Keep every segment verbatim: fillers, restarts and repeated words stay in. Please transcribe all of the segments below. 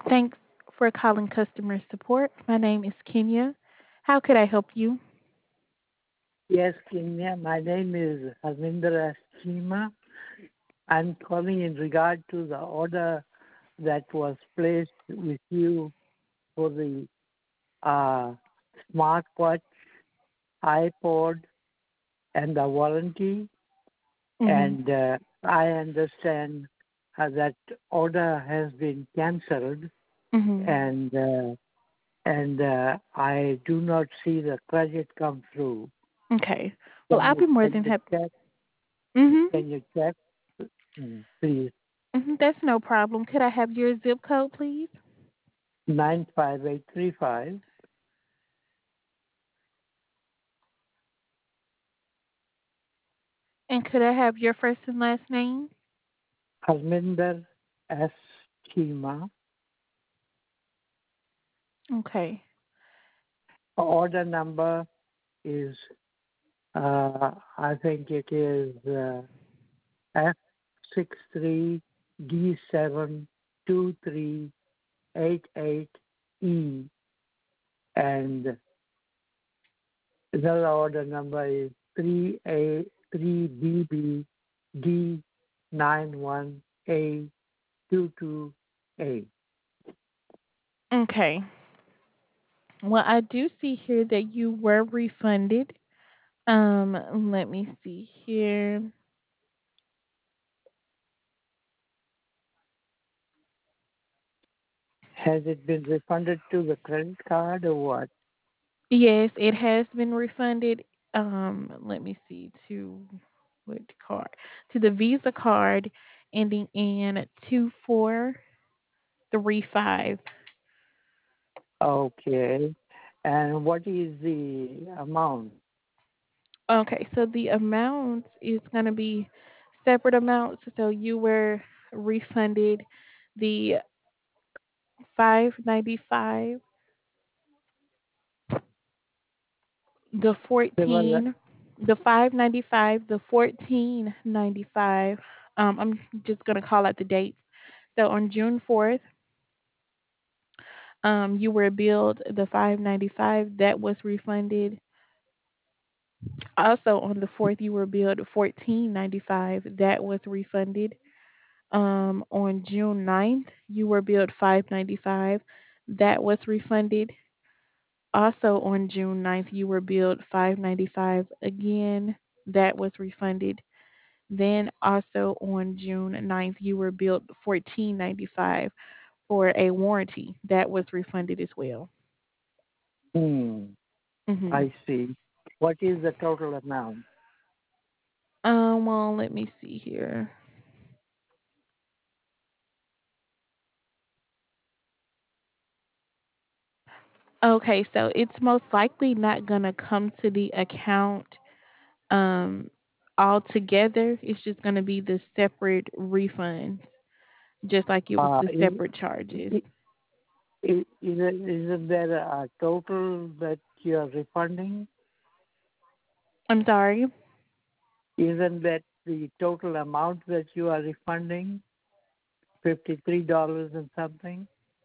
Thanks for calling customer support. My name is Kenya. How could I help you? Yes, Kenya. My name is Harminder S. Chima. I'm calling in regard to the order that was placed with you for the uh, smartwatch, iPod, and the warranty. Mhm. And uh, I understand uh, that order has been cancelled, Mhm. and uh, and uh, I do not see the credit come through. Okay. Well, Can I'll you be more can than you happy. check? Mhm. Can you check, Mm, please? Mhm. That's no problem. Could I have your zip code, please? Nine five eight three five. And could I have your first and last name? Harminder S. Chima. Okay. Order number is, uh, I think it is uh, F six three D seven two three eight eight E, and the order number is three A three B B D nine one A two two A. Okay. Well, I do see here that you were refunded. Um, let me see here. Has it been refunded to the credit card or what? Yes, it has been refunded. Um, let me see to what card? To the Visa card ending in two four three five. Okay. And what is the amount? Okay, so the amount is going to be separate amounts. So you were refunded the five ninety five, the There was fourteen, the five ninety five, the fourteen ninety five. Um, I'm just going to call out the dates. So on June fourth, um, you were billed the five ninety five that was refunded. Also on the fourth, you were billed fourteen ninety five that was refunded. Um, on June ninth, you were billed five ninety five that was refunded. Also on June ninth, you were billed five ninety five again that was refunded. Then also on June ninth, you were billed fourteen ninety five for a warranty that was refunded as well. hmm, Mhm. I see. What is the total amount? Um, well, let me see here. Okay, so it's most likely not gonna come to the account um all together. It's just gonna be the separate refunds, just like it was Uh, the is, separate charges. is, is, isn't there a total that you are refunding? I'm sorry. Isn't that the total amount that you are refunding? fifty-three dollars and something?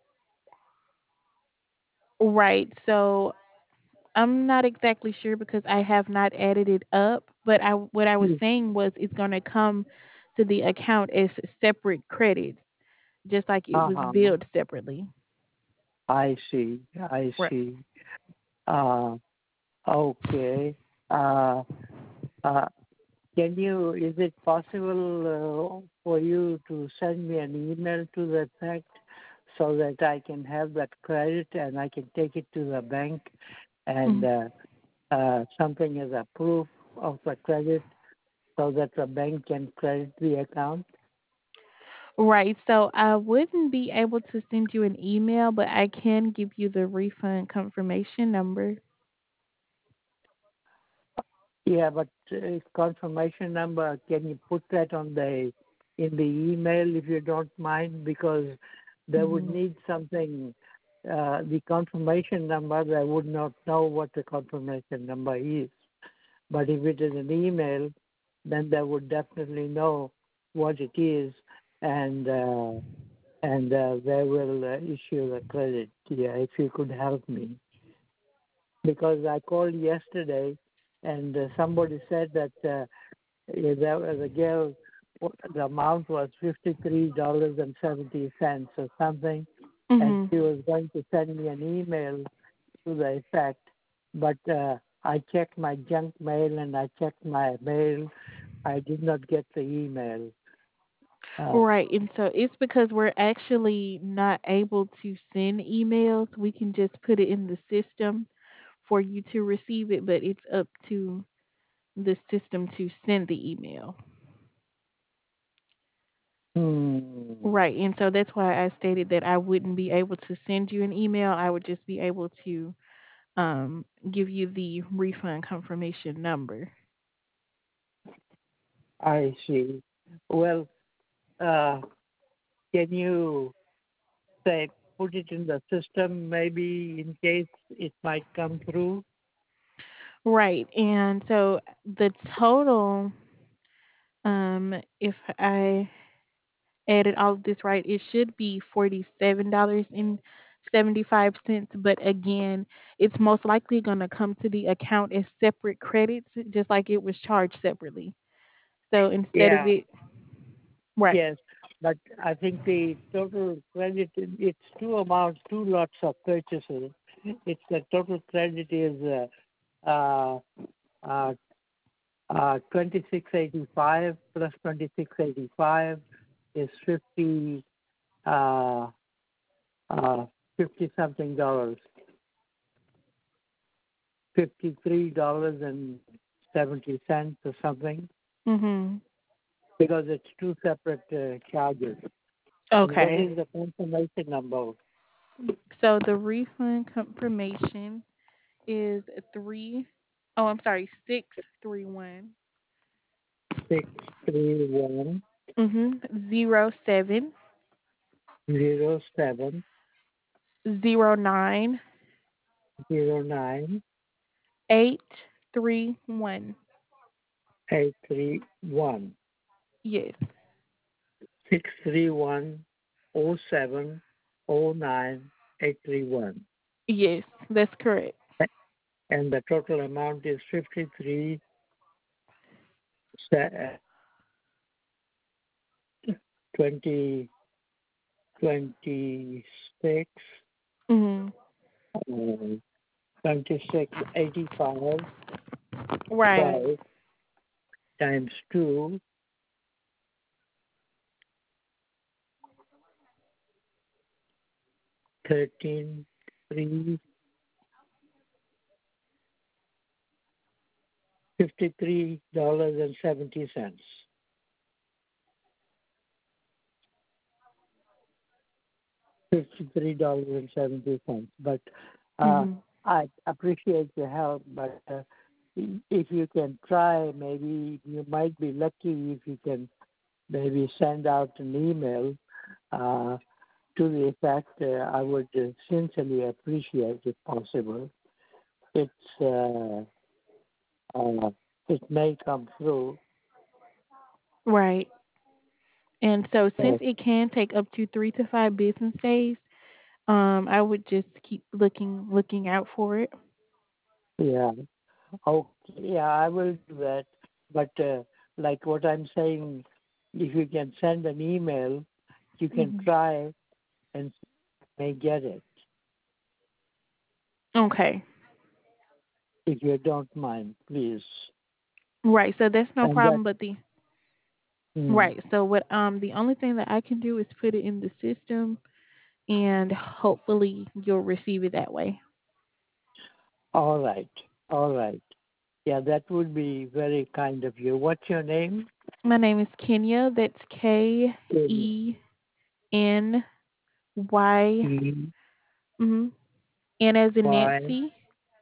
Right. So I'm not exactly sure because I have not added it up, but I what I was saying was it's gonna come to the account as separate credits, just like it was Uh-huh. billed separately. I see. I Right. see. Uh, okay. Uh, uh, Can you, is it possible uh, for you to send me an email to that effect so that I can have that credit and I can take it to the bank and Mhm. uh, uh, something as a proof of the credit so that the bank can credit the account? Right. So I wouldn't be able to send you an email, but I can give you the refund confirmation number. Yeah, but uh, confirmation number, can you put that on the in the email if you don't mind? Because they would Mhm. need something, uh, the confirmation number. They would not know what the confirmation number is. But if it is an email, then they would definitely know what it is, and uh, and uh, they will uh, issue the credit. Yeah, if you could help me, because I called yesterday, and uh, somebody said that uh, yeah, there was a girl. The amount was fifty-three dollars and seventy cents or something, and Mhm. she was going to send me an email to the effect. But uh, I checked my junk mail and I checked my mail. I did not get the email. Uh, Right, and so it's because we're actually not able to send emails. We can just put it in the system for you to receive it, but it's up to the system to send the email. hmm, Right, and so that's why I stated that I wouldn't be able to send you an email. I would just be able to um, give you the refund confirmation number. I see. Well, uh, can you say put it in the system maybe in case it might come through? Right, and so the total, um, if I added all of this right, it should be forty-seven dollars and seventy-five cents. But again, it's most likely going to come to the account as separate credits, just like it was charged separately. So instead of Yeah, it, right. yes. But I think the total credit, it's two amounts, two lots of purchases. It's the total credit is uh, uh, uh, uh, twenty-six eighty-five plus twenty-six eighty-five is fifty, uh, uh, fifty something dollars, fifty-three dollars and seventy cents or something, Mhm. because it's two separate uh, charges. And what Okay. is the confirmation number? So the refund confirmation is three. Oh, I'm sorry, six three one. Six three one Mhm. Zero seven zero seven zero nine zero nine eight three one. eight three one Yes. six three one oh seven oh nine eight three one. Yes, that's correct. And the total amount is fifty-three twenty twenty six Mhm. uh, twenty-six eighty-five Right. five times two thirteen three fifty-three dollars and seventy cents. fifty-three dollars and seventy cents. But uh, Mhm. I appreciate your help. But uh, if you can try, maybe you might be lucky if you can maybe send out an email uh, to the effect. Uh, I would uh, sincerely appreciate if possible. It's uh, uh, it may come through. Right. And so since So, it can take up to three to five business days, um, I would just keep looking looking out for it. yeah. Okay. Yeah, I will do that. But uh, like what I'm saying, if you can send an email, you can Mhm. try and may get it Okay. if you don't mind, please. Right. So that's no And that, problem. But the mm, right. So what um the only thing that I can do is put it in the system, and hopefully you'll receive it that way. all right, all right. Yeah, that would be very kind of you. What's your name? My name is Kenya. That's K Amy. E N Y. E Mhm. N as in Y. Nancy.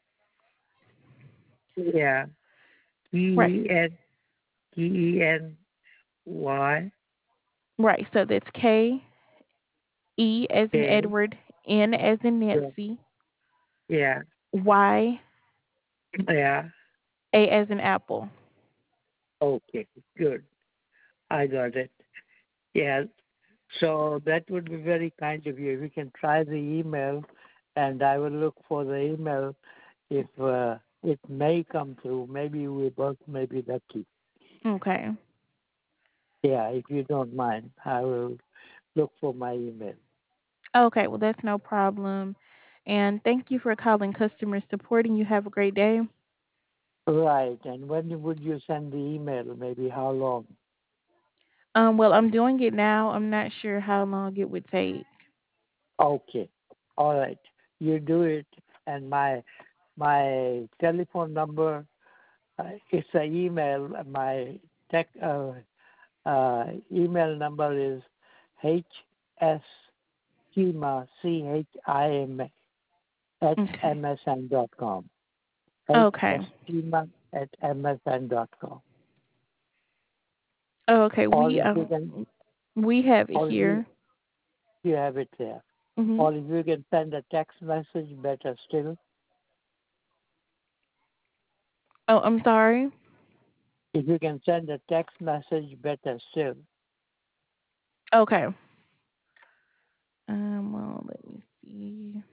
Yeah. E Right. E N E E N Y Right. So that's K E as in A. Edward, N as in Yeah. Nancy, Yeah. Y, Yeah. A as in Apple. Okay. Good. I got it. Yeah. So that would be very kind of you. If you can try the email, and I will look for the email. If uh, it may come through, maybe we both may be lucky. Okay. Yeah, if you don't mind, I will look for my email. Okay, well, that's no problem. And thank you for calling customer support, and you have a great day. Right. And when would you send the email? Maybe how long? Um, well, I'm doing it now. I'm not sure how long it would take. Okay. All right. You do it, and my my telephone number. Uh, it's an email. My tech uh, uh, email number is h s chima c h i m a at Okay. msn dot com. Okay. hschema at msn dot com. Okay. Or We if you um can, we have it or if you, here. you have it there. Mhm. Or if you can send a text message, better still. Oh, I'm sorry. If you can send a text message, better still. Okay. Um. Well, let me see.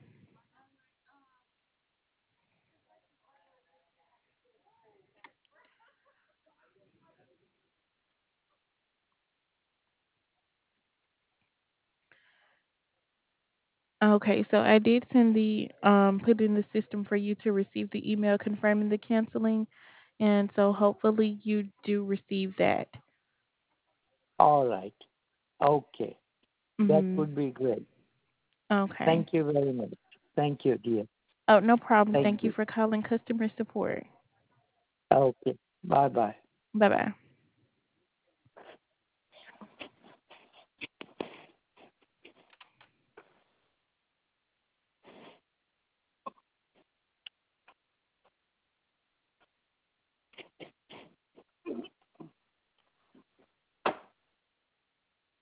Okay, so I did send the um put in the system for you to receive the email confirming the canceling, and so hopefully you do receive that. All right. Okay. That Mhm. would be great. Okay. Thank you very much. Thank you, dear. Oh, no problem. Thank Thank you you. for calling customer support. Okay. Bye bye. Bye bye.